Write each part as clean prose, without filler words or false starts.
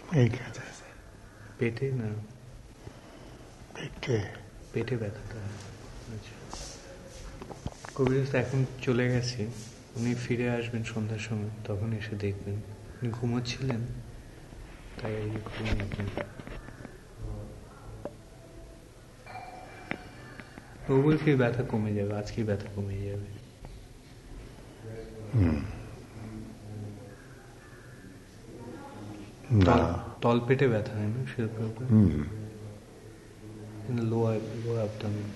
এইখানে পেটে না পেটে পেটে ব্যথাটা। আচ্ছা, কবিরাজ এখন চলে গেছে, উনি ফিরে আসবেন সন্ধ্যার সময়, তখন এসে দেখবেন। উনি ঘুমোচ্ছিলেন, তাই আর কি করেন আপনি। ও বলছে ব্যথা কমে যাবে, আজকেই ব্যথা কমে যাবে। না তল পেটে ব্যথা হয় না সেরকম, lower abdomen.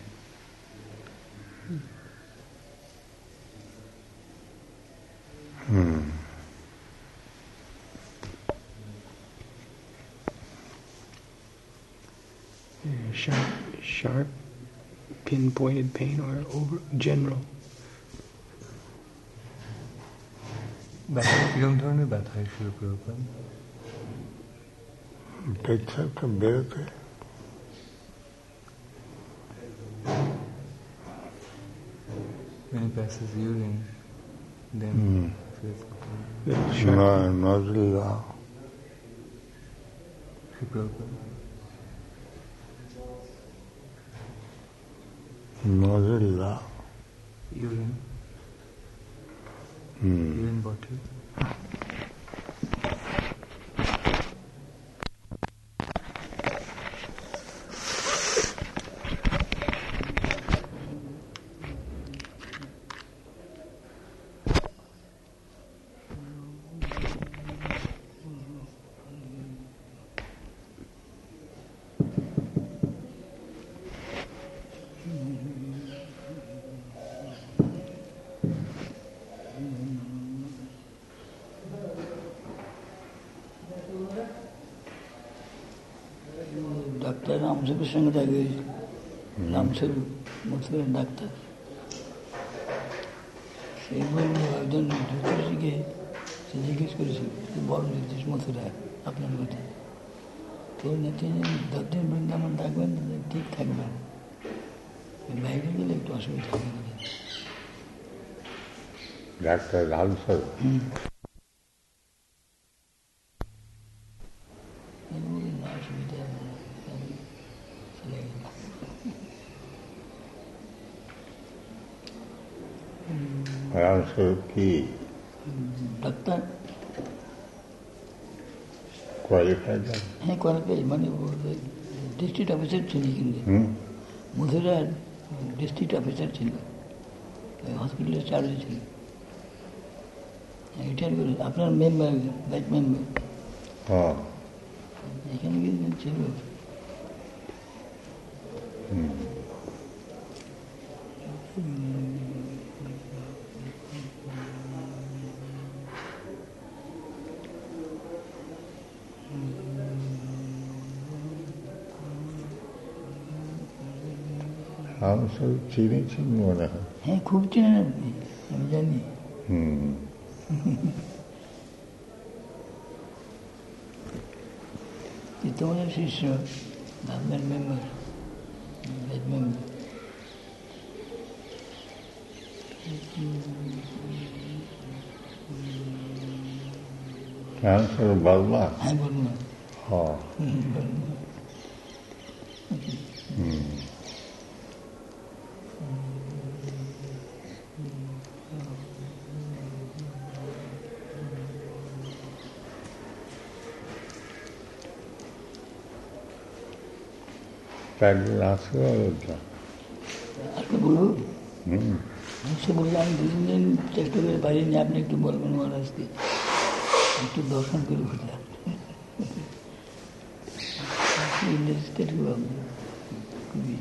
Sharp, pinpointed pain or over general? ব্যথা কিরকম ধরনের ব্যথা হয় সেরকম? পেচ্ছাপটা বেরোতে When he passes urine, then নজলা নজলা urine bottle. ডাক্তার রামস্বরূপের সঙ্গে দেখা হয়েছিল। রামস্বরূপ মথুরের ডাক্তার, সেই বলল একজন জ্যোতিষীকে সে জিজ্ঞেস করেছিল, বড় জ্যোতিষ মথুরায় আপনার কথা, তো তিনি 10 দিন বৃন্দাবন থাকবেন, ঠিক থাকবেন, বাইরে গেলে একটু অসুবিধা হবে। ডাক্তার রামস্বরূপ রামস্বরূপ কি ডাক্তার? কোয়ালিফাইড? হ্যাঁ, কোয়ালিফাইড, মানে ডিস্ট্রিক্ট অফিসার ছিল, কিন্তু মথুরার ডিস্ট্রিক্ট অফিসার ছিল, হসপিটালের চার্জে ছিল, রিটায়ার করে। আপনার মেম্বার, লাইফ মেম্বার, এখানে কিন্তু ছিল। রামস্বরূপ চিনেছেন মনে হয়। হ্যাঁ, খুব চেনেন আপনি, আমি জানি। তোমার শিষ্য, আপনার member, life member. Ramswaroop Verma? হ্যাঁ, বর্মা। একদিন আসবে অযোধ্যা। আজকে বলবো, সে বললো আমি 2 দিন চেষ্টা করে পারিনি, আপনি একটু বলবেন মহারাজকে একটু দর্শন করে ঘুরলাম। খুবই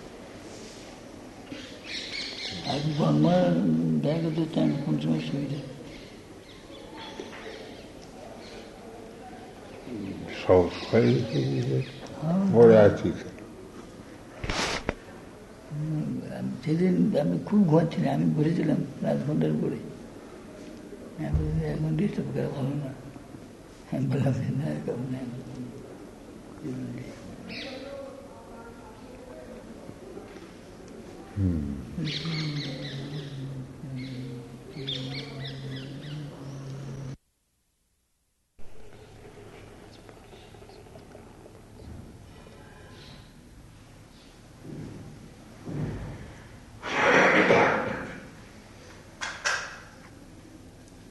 আর বর্মা দেখা করতে চান, কোন সময় সুবিধা? পরে আছি সেদিন আমি খুব ঘুমাচ্ছিলাম, আমি বসেছিলাম রাজঘণ্টার পরে, এখন ডিস্টার্ব করা ভালো না, আমি বললাম না এরকম না।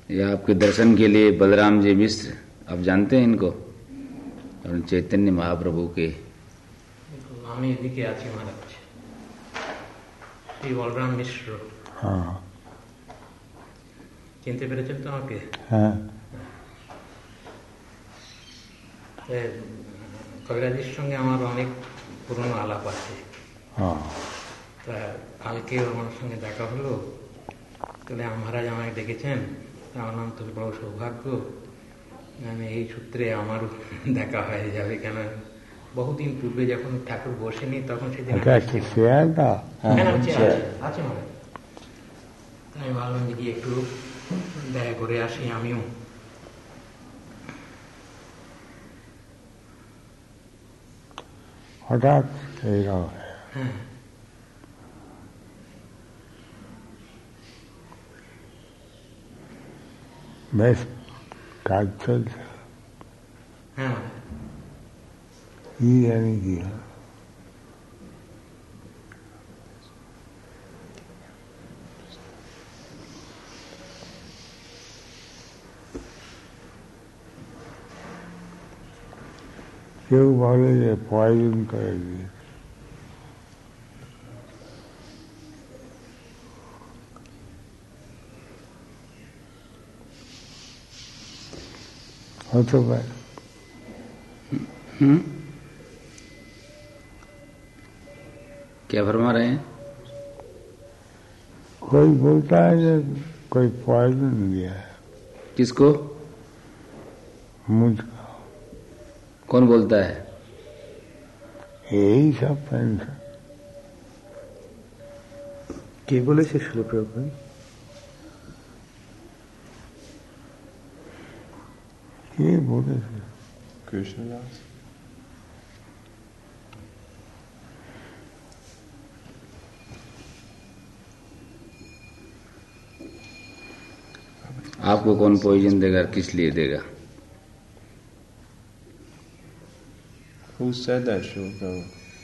ये आपके दर्शन के लिए बलराम जी मिश्र, आप जानते हैं इनको? और चैतन्य महाप्रभु के আমি এদিকে আছি মহারাজ, এই বলরাম মিশ্র। हाँ চিনতে পেরেছেন তো আমাকে? हाँ কবিরাজের সঙ্গে আমার অনেক পুরনো আলাপ আছে। हाँ তা কালকে আমার সঙ্গে দেখা হলো, তাহলে মহারাজ আমাকে ডেকেছেন। আমার নাম তো বড় সৌভাগ্য, আমি এই সূত্রে আমারও দেখা হয়ে যাবে। কেন বহুদিন পূর্বে যখন ঠাকুর বসেনি তখন সেদিন अच्छा शेयर था আছে মহারাজ। তাই ভাবলাম যে গিয়ে একটু দেখা করে আসি আমিও। हठात এই রকম হ্যাঁ বেশ কাজ চলছে হ্যাঁ কি জানি কি হয়। কেউ বলে যে পয়জন করে দিয়ে হতে পারে। क्या फरमा रहे हैं? कोई बोलता है कि कोई पॉइजन दिया है किसको? मुझको, कौन बोलता है? यही सब पेंशन কে বলেছে শিল প্রভু? কে বলেছে? Krishnadas. आपको कौन पॉइजन देगा, किस लिए देगा? Who said that, Srila Prabhu?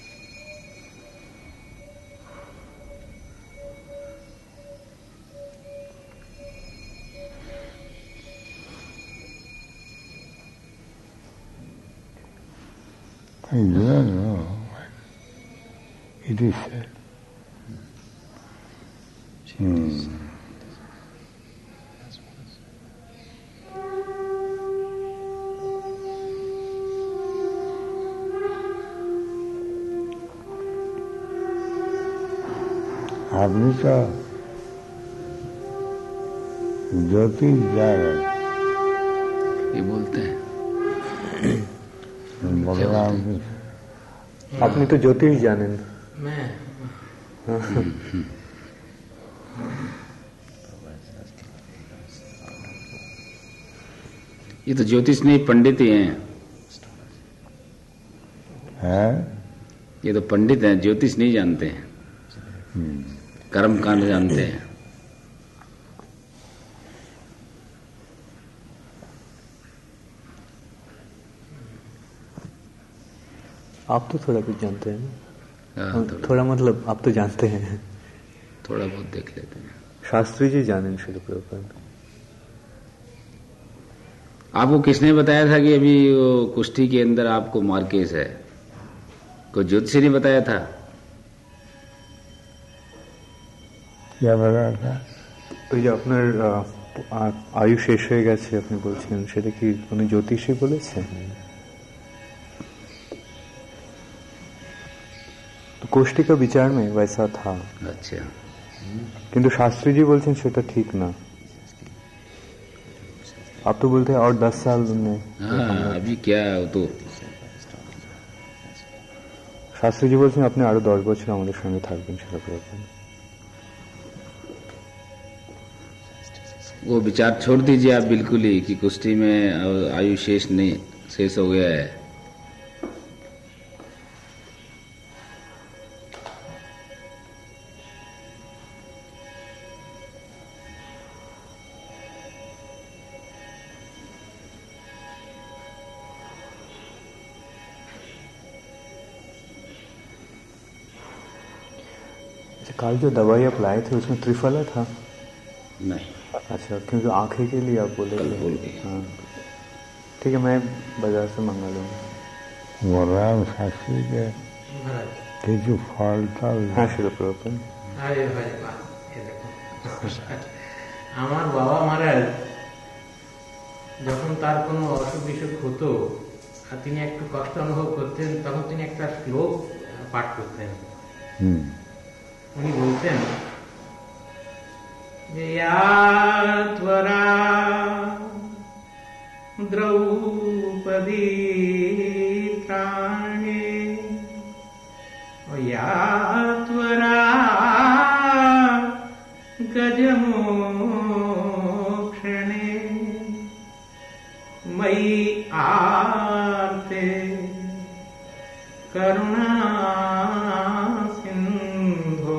I don't know. It is said. आपने तो ज्योतिष जा रहे ये बोलते हैं बलराम की আপনি তো জ্যোতিষ জানেন। ये तो ज्योतिष नहीं, पंडित ही हैं। है ये तो पंडित हैं, ज्योतिष नहीं जानते हैं, कर्म कांड जानते हैं। आप तो थोड़ा कुछ जानते हैं ना? हाँ, थोड़ा मतलब आप तो जानते हैं, थोड़ा बहुत देख लेते हैं। शास्त्री जी जानें शिल प्रभु। आपको किसने बताया था कि अभी वो कुश्ती के अंदर आपको मार्केस है? कोई ज्योतिषी ने बताया था? क्या बता था? ওই যে আপনার আয়ু শেষ হয়ে গেছে আপনি বলছেন, সেটা কি কোনো জ্যোতিষী বলেছে? तो कोष्ठी का विचार में वैसा था। अच्छा, किंतु शास्त्री जी बोलते हैं सेटा ठीक ना। आप तो बोलते हैं और 10 साल में। हाँ अभी क्या वो तो शास्त्री जी बोलते हैं अपने आरो 10 বছর আমাদের সঙ্গে থাকবেন সেটা প্রয়োজন। वो विचार छोड़ दीजिए आप बिल्कुल ही कि कुश्ती में आयु शेष हो गया है। कल जो दवाई आप लाए थे उसमें त्रिफला था? नहीं, अच्छा, क्योंकि आंखें के लिए आप बोले थे। हाँ ठीक है, मैं बाजार से मंगा लूँगा। बलराम शास्त्री के কিছু ফলটা হ্যাঁ শিলপ্রভু। আরে ভাই বাহ, এ দেখো আমার বাবা মহারাজ যখন তার কোনো অসুখ বিসুখ হতো আর তিনি একটু কষ্ট অনুভব করতেন, তখন তিনি একটা শ্লোক পাঠ করতেন। উনি বলতেন যে ত্বরা দ্রৌপদী ত্রাণে ত্বরা গজমোক্ষণে ময়ি আর্তে করুণা সিন্ধো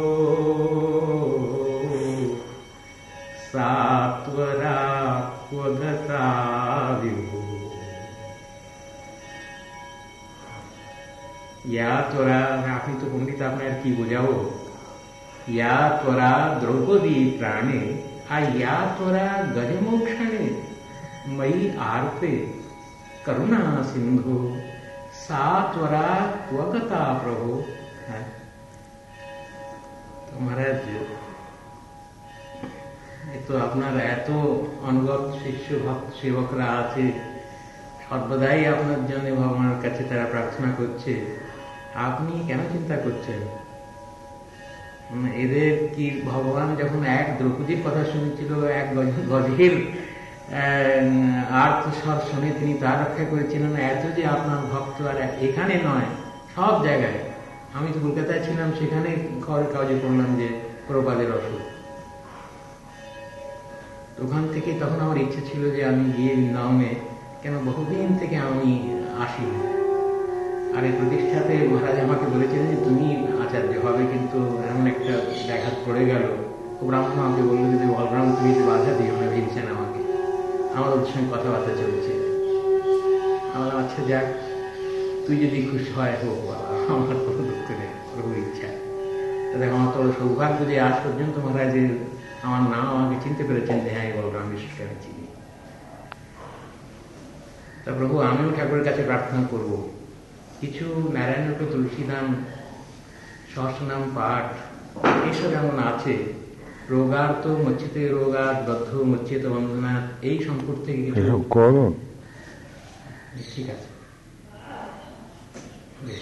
সাত্বরা ক্বগতা বিভো। ইয়া তোরা, আপনি তো পণ্ডিত, আপনার কি বোঝাবো? ইয়া তোরা দ্রৌপদী প্রাণে আর ইয়া তোরা গজমোক্ষণে ময়ি আর্তে করুণা সিন্ধু সা তোরা ক্বগতা প্রভু। হ্যাঁ, তো মহারাজ তো আপনার এত অনুগত শিষ্য ভক্ত সেবকরা আছে, সর্বদাই আপনার জন্য ভগবানের কাছে তারা প্রার্থনা করছে, আপনি কেন চিন্তা করছেন? এদের কি ভগবান যখন এক দ্রৌপদীর কথা শুনেছিল, এক গজের আর্তস্বর শুনে তিনি তার রক্ষা করেছিলেন, এত যে আপনার ভক্ত আর এখানে নয় সব জায়গায়। আমি তো কলকাতায় ছিলাম, সেখানে খবরের কাগজে পড়লাম যে প্রপাদের অসুখ। ওখান থেকে তখন আমার ইচ্ছে ছিল যে আমি গিয়ে বৃন্দাবনে, কেন বহুদিন থেকে আমি আসি। আর এই প্রতিষ্ঠাতে মহারাজ আমাকে বলেছিলেন যে তুমি আচার্য হবে, কিন্তু এমন একটা ব্যাঘাত পড়ে গেল। ও ব্রাহ্মণ আমাকে বললো যে বলরাম তুমি বাধা দিও না, ভেবছেন আমাকে, আমার ওদের সঙ্গে কথাবার্তা চলছে। আমার আচ্ছা যাক, তুই যদি খুশি হয় হোক, আমার কোনো দুঃখ নেই, প্রভু ইচ্ছা। দেখো আমার তো সৌভাগ্য যে আজ পর্যন্ত মহারাজের আমার নাম আমাকে চিনতে পেরেছেন যে হ্যাঁ বলরাম মিশ্রকে আমি চিনি। তা প্রভু আমিও ঠাকুরের কাছে প্রার্থনা করব, কিছু নারায়ণের তুলসীদান সহস্রনাম পাঠ এসব এমন আছে, রোগার্ত মচ্ছিতে রোগার বদ্ধ মচ্ছিত বন্ধনা, এই সম্পর্ক থেকে কিছু করুন। ঠিক আছে, বেশ।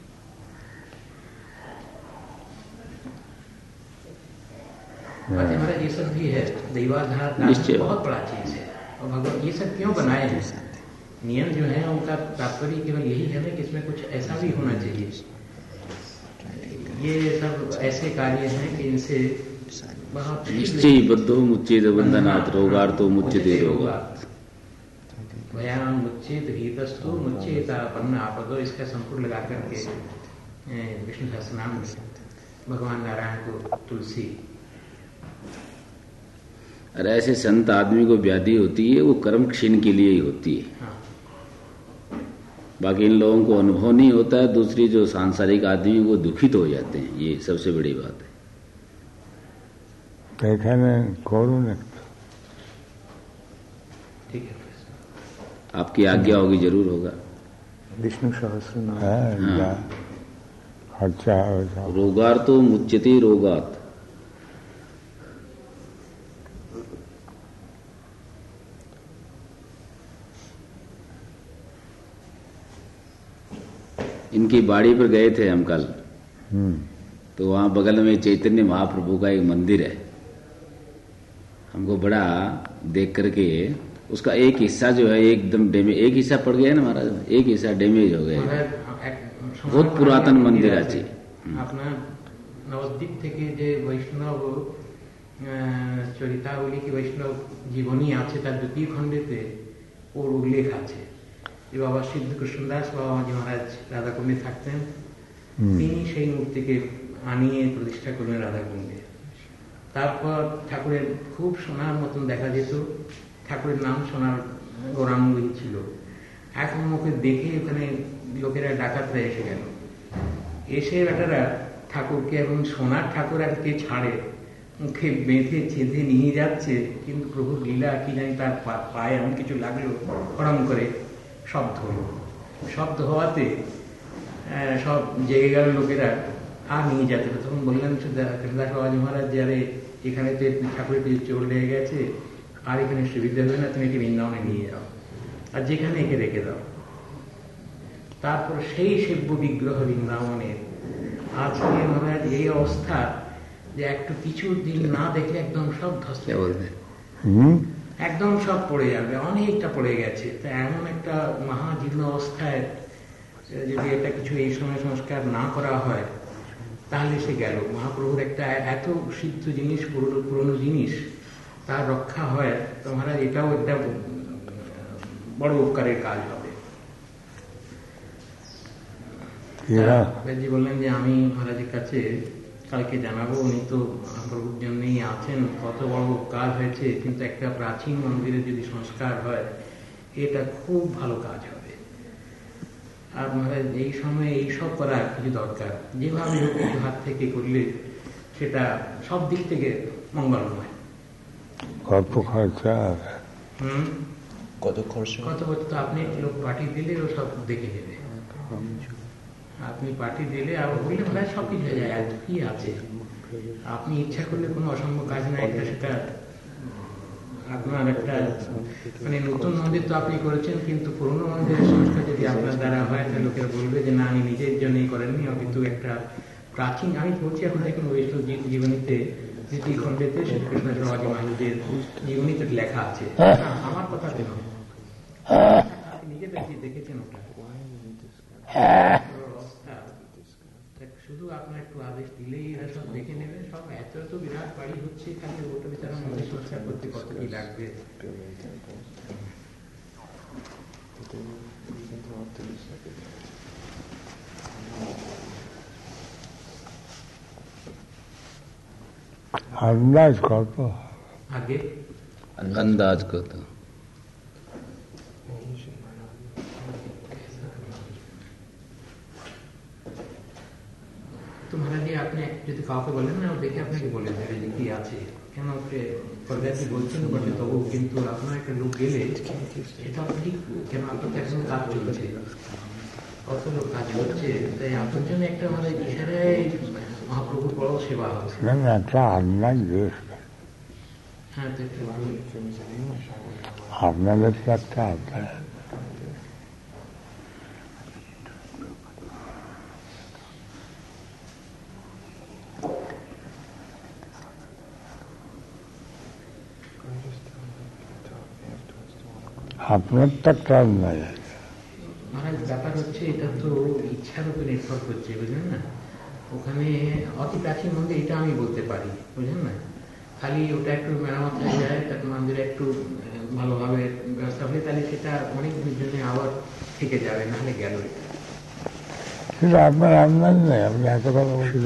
हमारा ये सब भी है, दैवाधार बहुत बड़ा चीज है, और भगवान ये सब क्यों बनाए हैं? नियम जो है उनका तात्पर्य केवल यही है कि इसमें कुछ ऐसा भी होना चाहिए। ये सब ऐसे कार्य हैं कि इनसे निश्चय बद्धो मुच्चेद बंधनात् रोगार्तो मुच्यते रोगात् भयान मुच्चेत भीतस्तु मुच्चेता पन्ना आपदो, इसका संपूर्ण लगा करके विष्णु सहस्रनाम में भगवान नारायण को तुलसी। और ऐसे संत आदमी को व्याधि होती है, वो कर्म क्षीण के लिए ही होती है। हाँ। बाकी इन लोगों को अनुभव नहीं होता है। दूसरी जो सांसारिक आदमी वो दुखित हो जाते हैं, ये सबसे बड़ी बात है। ठीक है, आपकी आज्ञा होगी, जरूर होगा। विष्णु सहस्रनाम। रोगार्तो मुच्यते रोगात्, इनकी बाड़ी पर गए थे हम कल, तो वहां बगल में चैतन्य महाप्रभु का एक मंदिर है। हमको बड़ा देख करके उसका एक हिस्सा जो है एकदम डैमेज, एक हिस्सा पड़ गया ना महाराज, एक हिस्सा डैमेज हो गया। बहुत पुरातन मंदिर আছে। আপনার নবদ্বীপ থেকে যে বৈষ্ণব চরিতাবলী কি বৈষ্ণব জীবনী আছে, তার দ্বিতীয় খণ্ডেতে ওর উল্লেখ আছে যে বাবা সিদ্ধ কৃষ্ণদাস বাবা মাঝি মহারাজ রাধাকুণ্ডে থাকতেন, তিনি সেই মূর্তিকে আনিয়ে প্রতিষ্ঠা করলেন রাধাকুণ্ডে। তারপর ঠাকুরের খুব সোনার মতন দেখা যেত, ঠাকুরের নাম সোনার গৌরাঙ্গই ছিল। এখন মুখে দেখে ওখানে লোকেরা ডাকাতরা এসে গেল, এসে বেটারা ঠাকুরকে এখন সোনার ঠাকুর আর কে ছাড়ে, মুখে বেঁধে ছেঁধে নিয়ে যাচ্ছে, কিন্তু প্রভুর লীলা কি জানি, তার পায়ে এমন কিছু লাগলো, হরম করে শব্দ হলো। শব্দ হওয়াতে সব জেগে গেল লোকেরা, আর নিয়ে যেতে হবে। তখন বললেন কৃষ্ণদাস বাবাজি মহারাজ যে আরে এখানে তো ঠাকুরের কিছু চোর লেগে গেছে, আর এখানে সুবিধা হবে না, তুমি একে বৃন্দাবনে নিয়ে যাও, আর যেখানে একে রেখে দাও। তারপর সেই সেব্য বিগ্রহ বৃন্দাবনের আজকে মহারাজ এই অবস্থা যে একটু কিছু দিন না দেখলে একদম সব ধসে যাবে, একদম সব পড়ে যাবে, অনেকটা পড়ে গেছে। তা এমন একটা মহাজীর্ণ অবস্থায় যদি এটা কিছু এই সময় সংস্কার না করা হয় তাহলে সে গেল। মহাপ্রভুর একটা এত সিদ্ধ জিনিস, পুরনো জিনিস, তার রক্ষা হয়, তো মহারাজ এটাও একটা বড় উপকারের কাজ হবে। বললেন যে আমি মহারাজের কাছে কালকে জানাবো, উনি তো মহাপ্রভুর জন্যই আছেন, কত বড় কাজ হয়েছে, কিন্তু একটা প্রাচীন মন্দিরে যদি সংস্কার হয় এটা খুব ভালো কাজ হবে। আর মহারাজ এই সময় এইসব করার কিছু দরকার, যেভাবে কিছু হাত থেকে করলে সেটা সব দিক থেকে মঙ্গলময়। কত খরচা, কত খরচ, কত বছর তো আপনি লোক পাঠিয়ে দিলে ও সব দেখে নেবে। আপনি পাঠিয়ে দিলে আর বললে মনে হয় সবকিছু হয়ে যায়, এত কি আছে, আপনি ইচ্ছা করলে কোনো অসম্ভব কাজ নাই। এটা সেটা আপনার একটা মানে নতুন মন্দির তো আপনি করেছেন, কিন্তু পুরোনো মন্দিরের সংস্কার যদি আপনার দ্বারা হয় তাহলে লোকেরা বলবে যে না, আমি নিজের জন্যই করেননি, কিন্তু একটা প্রাচীন, আমি বলছি এখন দেখুন বৈষ্ণব জীবনীতে দ্বিতীয় খণ্ডেতে শ্রীকৃষ্ণ বাবাজি মহারাজের জীবনীতে লেখা আছে, আমার কথা কেন, নিজে দেখেছেন ওটা অবস্থা। শুধু আপনার একটু আদেশ দিলেই এরা সব দেখে নেবে, সব এত এত বিরাট বাড়ি হচ্ছে, খালি ওটা বিচারা মন্দির সংস্কার করতে কত কি লাগবে। अंदाज कत आगे अंदाज कत তো মহারাজ আপনি যদি কাউকে বলেন না, দেখে আপনাকে বলে দেবে যে কি আছে, কেন পর্যায়ে বলছেন বটে, তবু কিন্তু আপনার একটা লোক গেলে এটা ঠিক, কেন আপনার এখন কাজ চলছে, কত লোক কাজ করছে, তাই আপনার জন্য একটা আমাদের ইশারায় মহাপ্রভুর বড় সেবা হচ্ছে। একটা আন্দাজ বেশ, হ্যাঁ তো একটু ভালো, আপনাদের তো একটা আন্দাজ। আপনার তো একটা আন্দাজ আছে। মহারাজ ব্যাপার হচ্ছে এটা তো ইচ্ছার উপর নির্ভর করছে, বুঝলেন না। ওখানে অতি প্রাচীন মন্দির এটা আমি বলতে পারি, বুঝলেন না, খালি ওটা একটু মেরামত হয়ে যায়, তার মন্দিরে একটু ভালোভাবে ব্যবস্থা হলে তাহলে সেটা অনেক দিনের জন্য আবার থেকে যাবে, নাহলে গেল। কিন্তু আপনার আন্দাজ নেই, আপনি এত কথা বলছেন।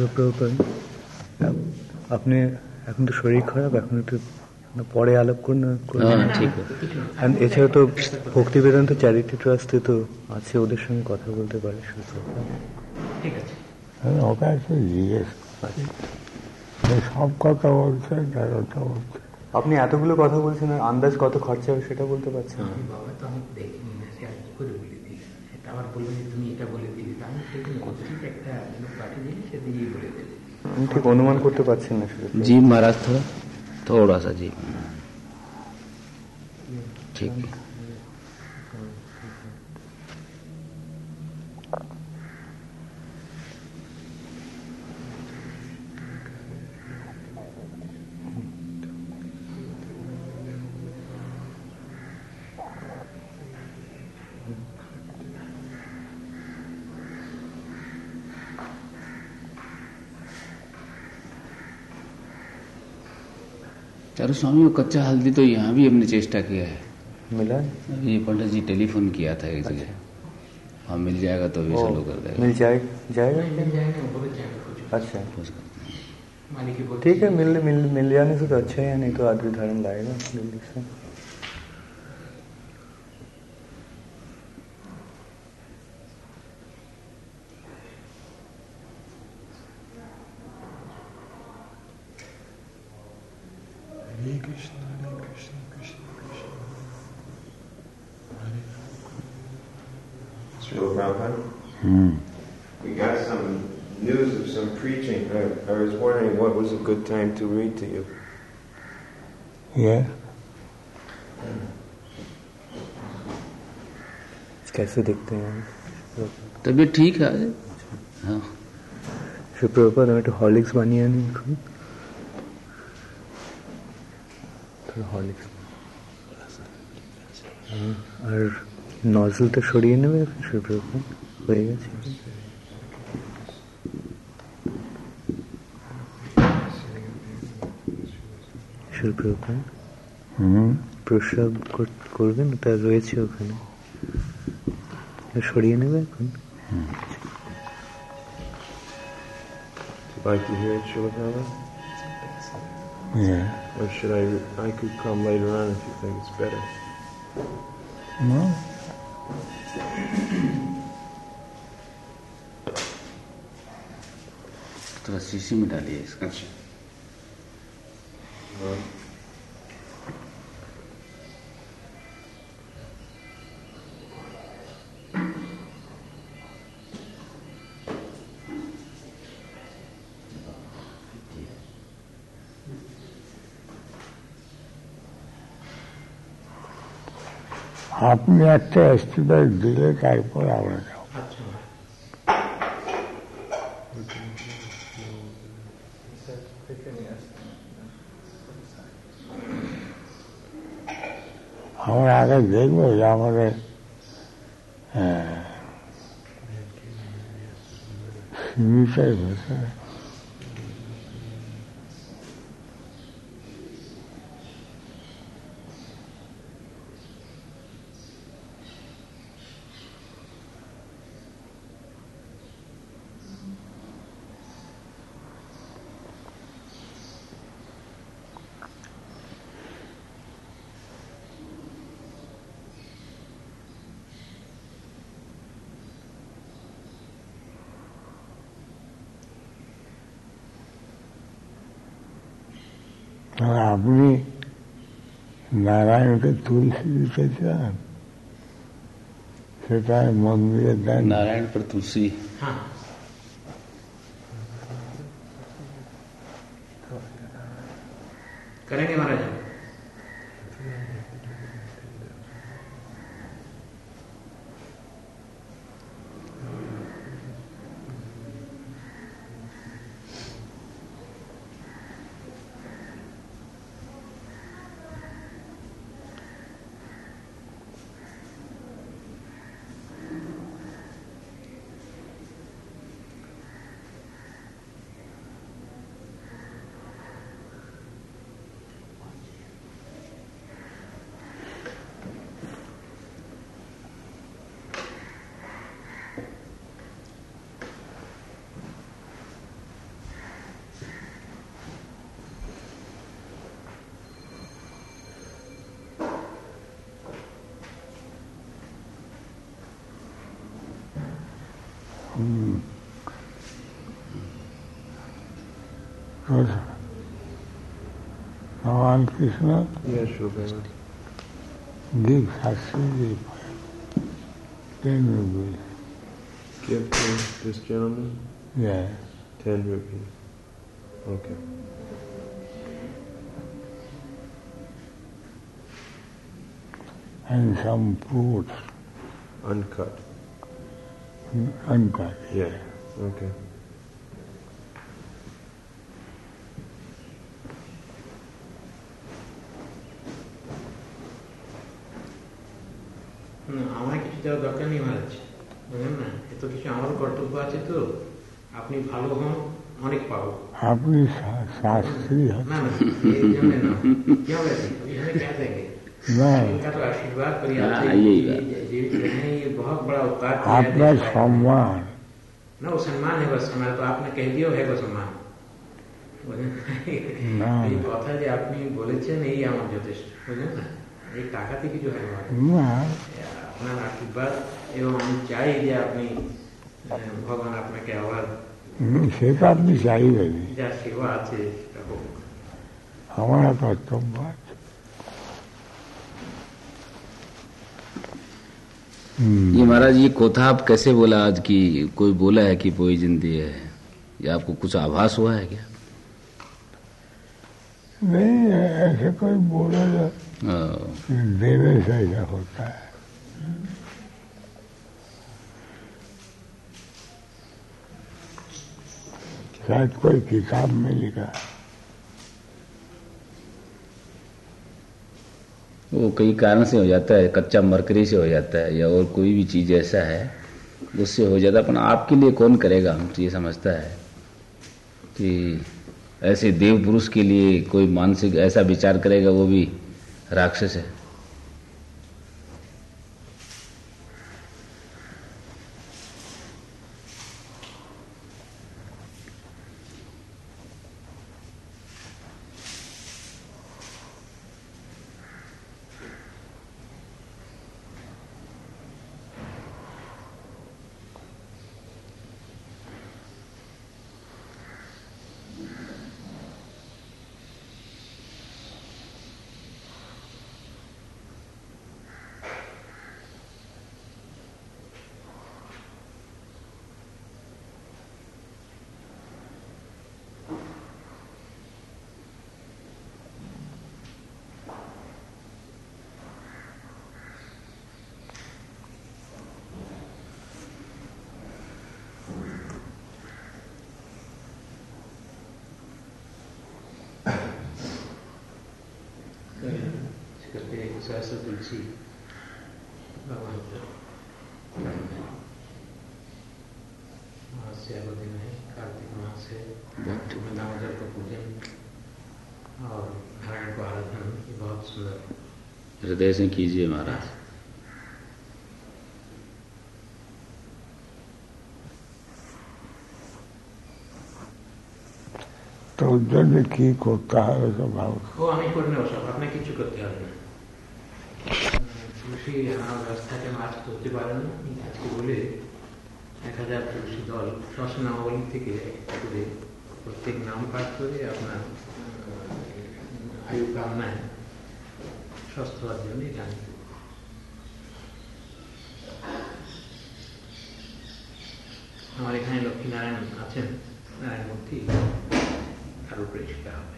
আপনি এখন তো শরীর খারাপ, এখন একটু পরে আলাপ করুন। ঠিক এছাড়া তো ভক্তি বেদান্ত চ্যারিটি ট্রাস্টে তো আছে, ওদের সঙ্গে কথা বলতে পারে। ঠিক আছে, ওটা একটু জিজ্ঞেস সব কথা বলছে, তার কথা বলছে। আপনি এতগুলো কথা বলছেন, আর আন্দাজ কত খরচা হবে সেটা বলতে পারছেন না। বাবা তো আমি দেখিনি না, সে আর কি করে বলে দিই, এটা আবার বলবেন যে তুমি এটা বলে দিলি, আমি সেদিন ঠিক একটা লোক পাঠিয়ে দিলি, সে দিয়েই বলে দেবে। আমি ঠিক অনুমান করতে পারছেন না শুধু। जी महाराज थोड़ा सा जी, ठीक है। चारू स्वामी वो कच्चा हल्दी तो यहाँ भी हमने चेष्टा किया है, मिला है? अभी ये पंडित जी टेलीफोन किया था एक जगह, हाँ मिल जाएगा तो अभी चालू कर देगा। मिल जाएगा मिल जाएगा, बोले जाएगा कुछ। अच्छा मालिक की बोल ठीक है, मिल जाने से तो अच्छा है, नहीं तो आदमी धर्म लाएगा दिल्ली से। Srila Prabhupada. Hmm. We got some news of some preaching. I was wondering what was a good time to read to you. Yes. कैसे दिखते हैं? तबीयत ठीक है। हाँ। श्री प्रभुपाद हमें तो हॉर्लिक्स बनी है नहीं थोड़ा हॉर्लिक्स और नोजल तो छोड़िए ना श्री प्रभुपाद होएगा श्री प्रभुपाद প্রসাদ করবেন তা রয়েছে ওখানে সরিয়ে নেবে এখন Like to hear it, Srila Prabhupada? Yeah. Or should I could come later on if you think it's better. No. थोड़ा शीशी में डालिए इसका। আপনি একটা এস্টিমেট দিলে তারপর আমরা যাব। আমরা আগে দেখবো যে আমাদের সীমিতের ভেতরে আপনি নারায়ণকে তুলসী দিতে চান সেটা মন্দিরে দেন। नारायण पर तुलसी। हाँ करेंगे महाराज। भगवान Krishna Yes, Srila Prabhupada. give Shastri ₹10. Give to this gentleman Yeah. 10 rupees. Okay. And some fruits, Uncut. uncut. Yeah. Okay. আমার কিছু দেওয়ার দরকার নেই মহারাজ, বুঝলেন না? এত কিছু আমার কর্তব্য আছে তো, আপনি ভালো হন, অনেক পাবো। আপনি শাস্ত্রী না না এই জন্য না, কি হবে এখানে क्या देंगे? না, इनका तो आशीर्वाद पर यही जीवित रहे, ये बहुत बड़ा उपकार किया আপনার है। সম্মান ना वो सम्मान है, बस हमारा तो आपने कह दिया है वो सम्मान। না এই কথা যে আপনি বলেছেন এই আমার যথেষ্ট, বুঝলেন না? এই টাকাতে কিছু হয় না, না আপনার আশীর্বাদ, এবং আমি চাই যে আপনি ভগবান আপনাকে আবার সেটা আপনি চাইবেন, যা সেবা আছে সেটা হোক। আমার কর্তব্য আছে। ये महाराज ये कोथा आप कैसे बोला आज की कोई बोला है कि पॉइजन दिए है या आपको कुछ आभास हुआ है क्या? नहीं ऐसे कोई बोला देने से ऐसा होता है। शायद कोई किताब में लिखा। वो कई कारण से हो जाता है, कच्चा मरकरी से हो जाता है या और कोई भी चीज ऐसा है उससे हो जाता है। पर आपके लिए कौन करेगा? हम तो ये समझता है कि ऐसे देव पुरुष के लिए कोई मानसिक ऐसा विचार करेगा वो भी राक्षस है। सहस्त्र तुलसी भगवान मास से अगले दिन है कार्तिक मास से दामोदर का पूजन और नारायण को आराधना ये बहुत सुंदर हृदय से कीजिए महाराज। तो যদি কি করতে হবে তো ভালো। ও আমি করে নেব সব, আপনাকে কিছু করতে হবে না। তুলসী আমার ব্যবস্থাকে আজ করতে পারেন আজকে বলে 1000 তুলসী দল সহস্রনামাবলী থেকে একটা করে প্রত্যেক নাম পাঠ করে আপনার আয়ু কামনায় সুস্থ হওয়ার জন্য গান। আমার এখানে লক্ষ্মীনারায়ণ আছেন, নারায়ণ মূর্তি আরো পরিষ্কার হবে।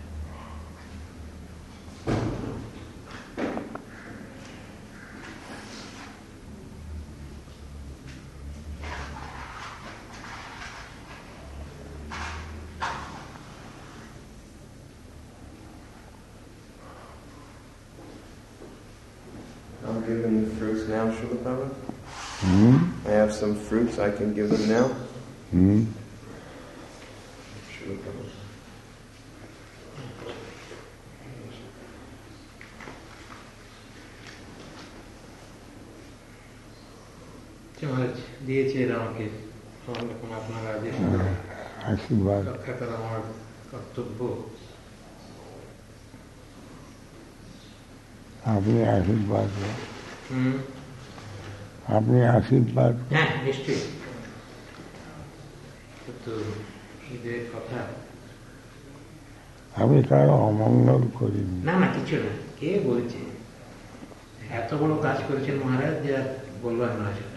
I'm giving the fruits now, Srila Prabhupada. I have some fruits, I can give them now. Srila Prabhupada. মহারাজ দিয়েছে এরা আমাকে আপনারা যে আশীর্বাদ রক্ষা করা আমার কর্তব্য। আপনি আশীর্বাদ আপনি আশীর্বাদ। হ্যাঁ নিশ্চয়ই, তো ঈদের কথা আমি কারো অমঙ্গল করিনি। না না কিছু না, কে বলছে? এত বড় কাজ করেছেন মহারাজ যে আর বলবার না সেটা।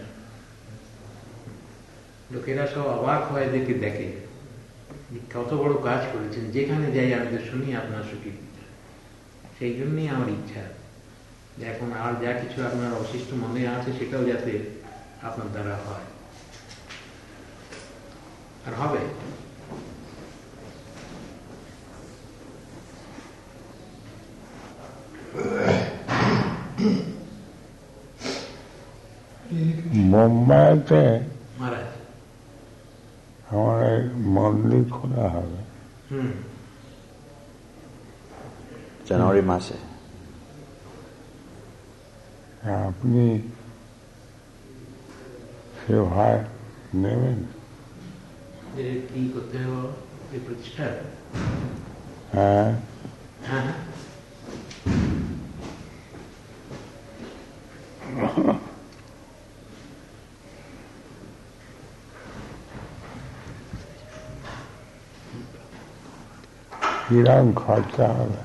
লোকেরা সব অবাক হয় দেখে দেখে কত বড় কাজ করেছেন, যেখানে যাই আমি তো শুনি আপনার সুখী। সেই জন্যই আমার ইচ্ছা যে এখন আর যা কিছু আপনার অবশিষ্ট মনে আছে সেটাও যাতে আপনার দ্বারা হয় আর হবে। মুম্বাইতে মহারাজ আমার এক মন্দির খোলা হবে জানুয়ারি মাসে। আপনি সেবায় নেবেন? কি করতে হবে এই প্রতিষ্ঠা? হ্যাঁ হ্যাঁ কিরম খরচা হবে?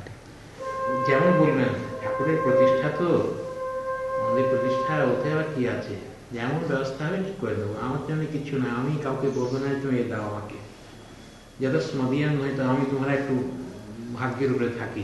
যেমন বলবেন, ঠাকুরের প্রতিষ্ঠা তো, মন্দির প্রতিষ্ঠা হতে আবার কি আছে, যেমন ব্যবস্থা হবে ঠিক করে দেবো, আমার জন্য কিছু না, আমি কাউকে বলবো না তুমি দাও আমাকে, যারা স্মদিয়ান হয়তো আমি তোমার একটু ভাগ্যের উপরে থাকি,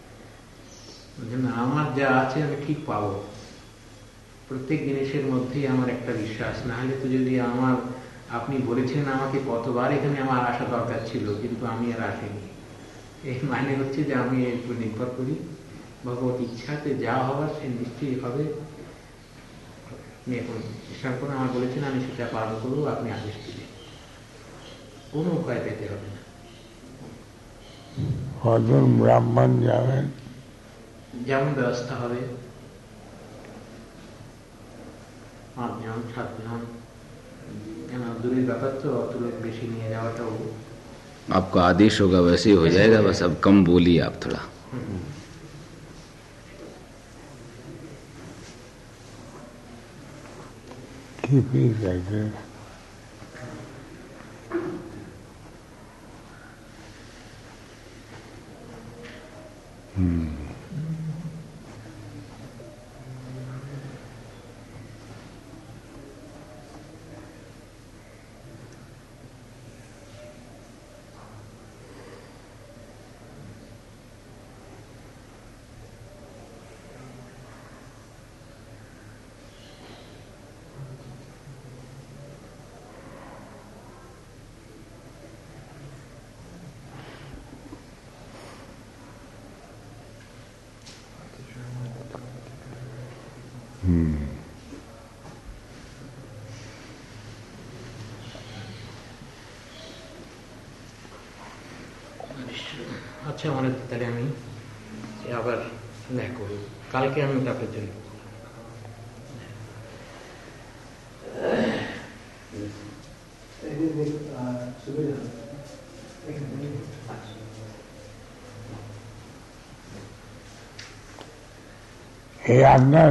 আমার যা আছে আমি ঠিক পাবো। প্রত্যেক জিনিসের মধ্যেই আমার একটা বিশ্বাস, না হলে তো যদি আমার, আপনি বলেছেন আমাকে কতবার এখানে আমার আসা দরকার ছিল কিন্তু আমি আর আসিনি, এই মানে হচ্ছে যে আমি এর উপর নির্ভর করি, ভগবত ইচ্ছাতে যা হওয়ার সে নিশ্চয়ই হবে। আপনি এখন চেষ্টা করে আমার বলেছেন আমি সেটা পালন করবো, আপনি আদেশ দিলেন, কোনো উপায় পেতে হবে না। কজন ব্রাহ্মণ যাবেন? যেমন ব্যবস্থা হবে, 5 জন 7 জন, কেন দূরের ব্যাপার তো, অত লোক বেশি নিয়ে যাওয়াটাও। आपका आदेश होगा वैसे ही हो जाएगा, बस अब कम बोलिए आप थोड़ा। Keep it like this. আচ্ছা মানে তাহলে আমি আবার দেখা করবো, কালকে আমি আপনার জন্য। এই আপনার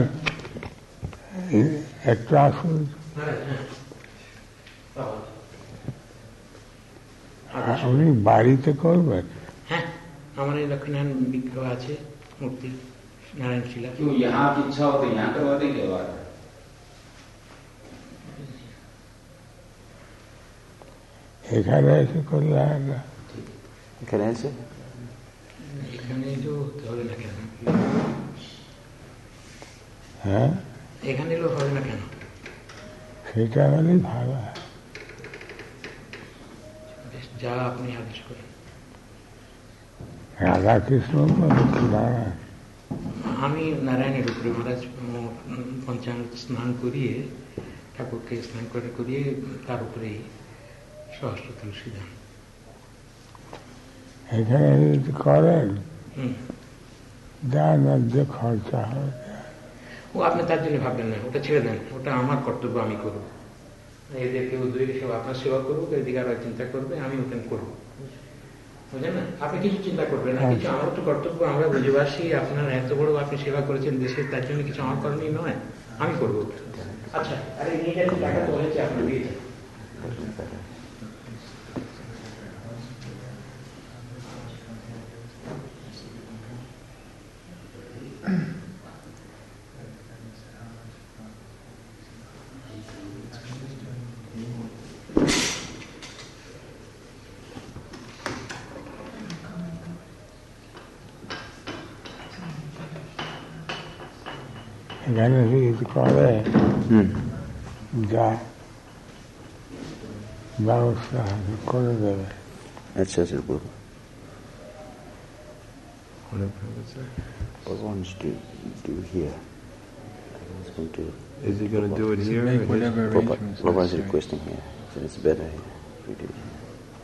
একটু আসুন, উনি বাড়িতে করবেন? হ্যাঁ, আমার এই লক্ষ্মীনারায়ণ বিগ্রহ আছে, মূর্তি নারায়ণ শিলা। क्यों यहाँ की इच्छा हो तो यहाँ करवा देंगे बात। এখানে এসে করলে হয় না? এখানে আছে এখানে তো হতে হবে না কেন? হ্যাঁ, এখানে এলেও হবে না কেন? সেটা হলেই ভালো হয়। বেশ, যা আপনি আদেশ করেন। রাধাকৃষ্ণ তো নারায়ণ। আমি নারায়ণের উপরে মহারাজ পঞ্চাঙ্গ স্নান করিয়ে, ঠাকুরকে স্নান করিয়ে তার উপরেই সহস্র তুলসী দান। এখানে যদি করেন যান, যে খরচা হবে। ও আপনি তার জন্য ভাববেন না, ওটা ছেড়ে দেন, ওটা আমার কর্তব্য, আমি করবো। এদেরকে দুই সেবা, আপনার সেবা করবো, এদিকে আবার চিন্তা করবে, আমি ওখানে করবো, বুঝলেন না? আপনি কিছু চিন্তা করবেন না, কিছু আমার তো কর্তব্য, আমরা বুঝবাসী, আপনার এত বড় আপনি সেবা করেছেন দেশের, তার জন্য কিছু আমার করণীয় নয়, আমি করবো। আচ্ছা, আরে নিয়ে যাচ্ছি, টাকা তো হয়েছে, আপনার দিয়ে যান। এখানে যদি করে যা ব্যবস্থা করে দেবে। আচ্ছা স্যার, বলুন। What wants to do here? He's going to. Is he going to do it here? Make whatever arrangements Prabhupada is necessary. requesting here, so it's better here if we do it here.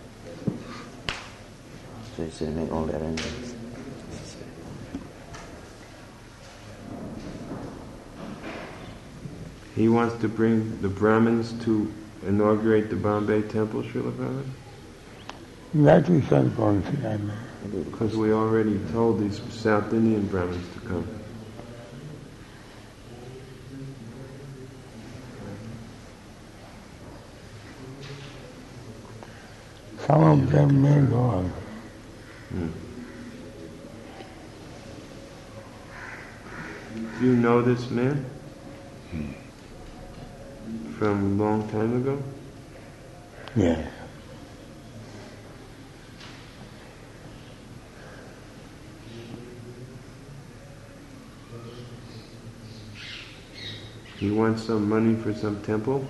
So he said make all the arrangements necessary. He wants to bring the Brahmins to inaugurate the Bombay temple, Srila Prabhupada? That is unconsidered. Because we already told these South Indian Brahmins to come. Some of them may go on. Do you know this man? from a long time ago? Yes. He wants some money for some temple?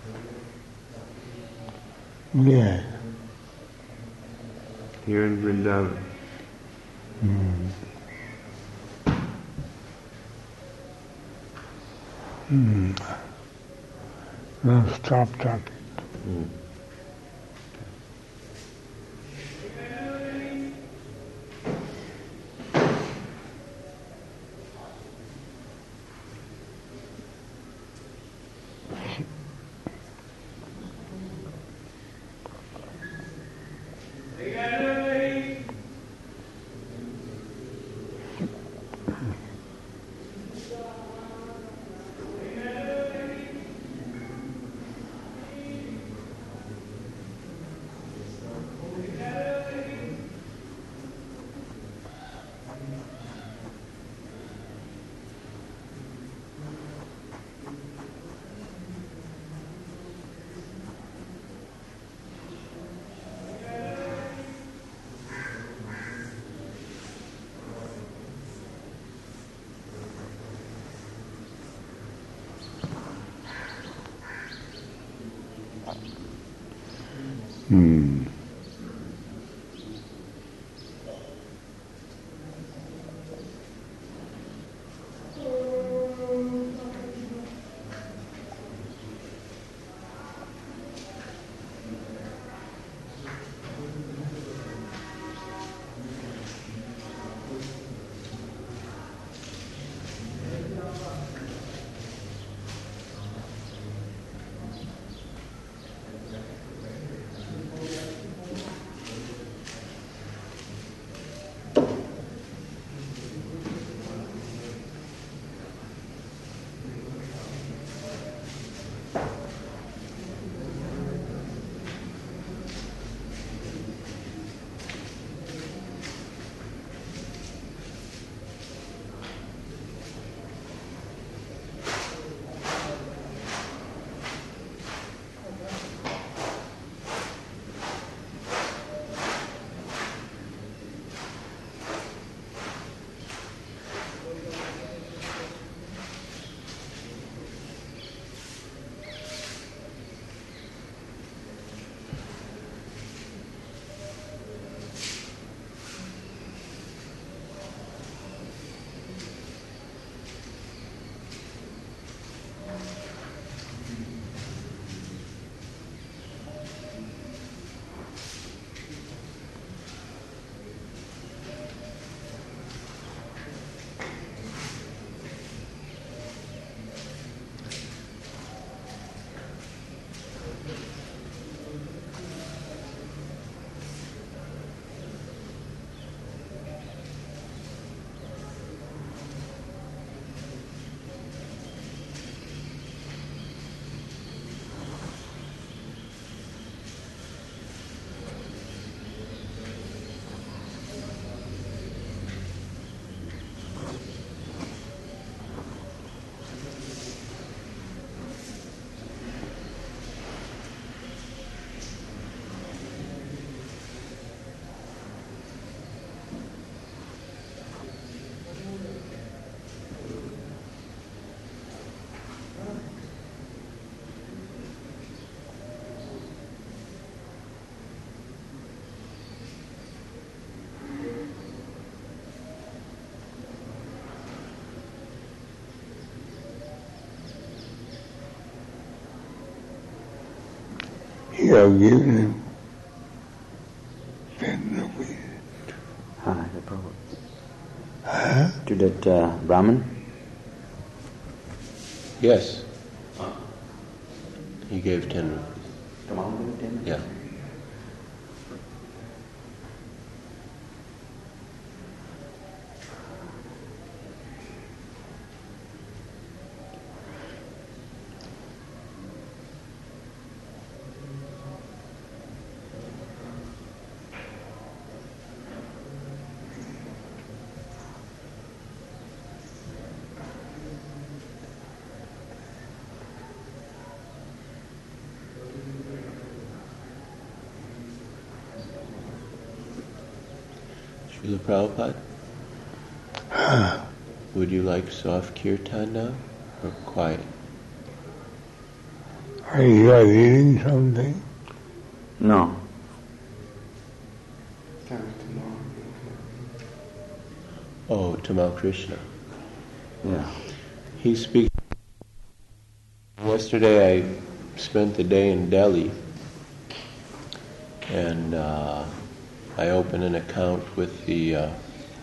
Yes. Here in Vrindavan. Now stop talking. You have given him 10 rupees. The Prabhupada. To that Brahmin? Yes. He gave 10 rupees. Yeah. Srila Prabhupada? Would you like soft kirtan now, or quiet? You are reading something? No. Oh, Tamal Krishna. Yeah. He speaks. Yesterday I spent the day in Delhi, and I opened an account with the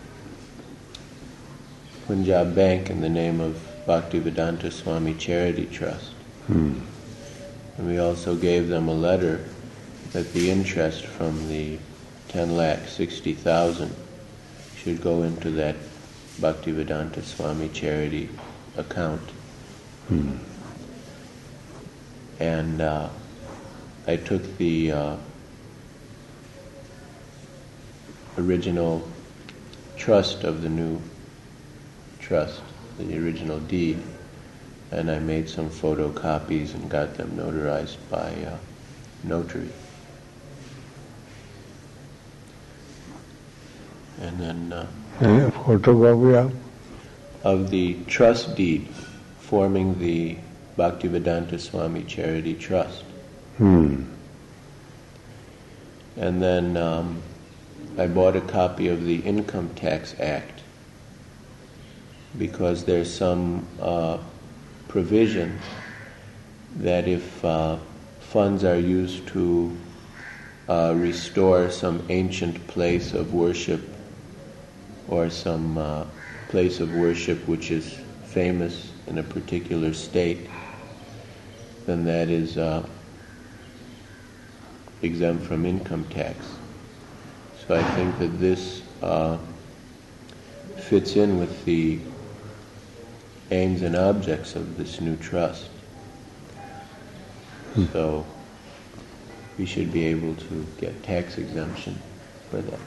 Punjab Bank in the name of Bhaktivedanta Swami Charity Trust. And we also gave them a letter that the interest from the 10,60,000 should go into that Bhaktivedanta Swami Charity account. And I took the original trust of the new trust, the original deed, and I made some photocopies and got them notarized by notary. And then photocopy of the trust deed forming the Bhaktivedanta Swami Charity Trust. And then I bought a copy of the Income Tax Act because there's some provision that if funds are used to restore some ancient place of worship or some place of worship which is famous in a particular state, then that is exempt from income tax. So I think that this fits in with the aims and objects of this new trust. So we should be able to get tax exemption for that.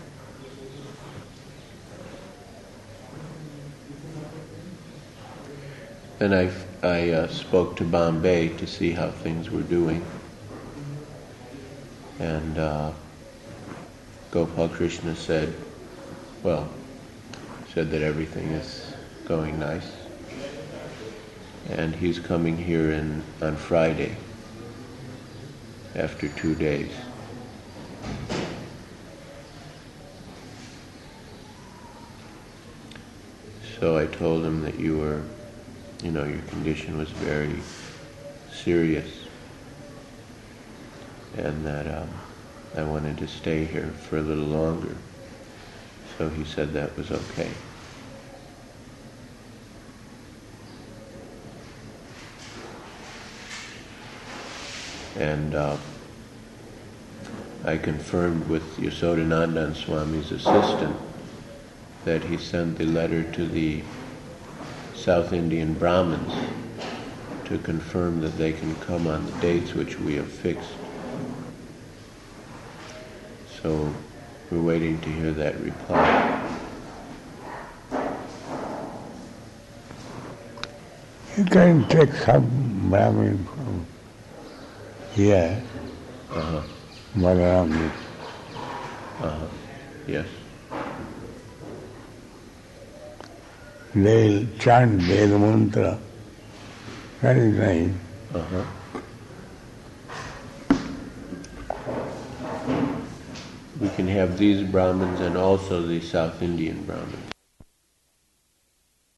Then I spoke to Bombay to see how things were doing, and Gopal Krishna said that everything is going nice, and he's coming here on Friday after 2 days. So I told him that your condition was very serious, and that I wanted to stay here for a little longer. So he said that was okay. And I confirmed with Yasodhanandan Swami's assistant that he sent the letter to the South Indian Brahmins to confirm that they can come on the dates which we have fixed. So we're waiting to hear that reply. You can take some Brahmin from here, Balaram. Yes. They'll chant Veda mantra. Very nice. We can have these Brahmins and also the South Indian Brahmins.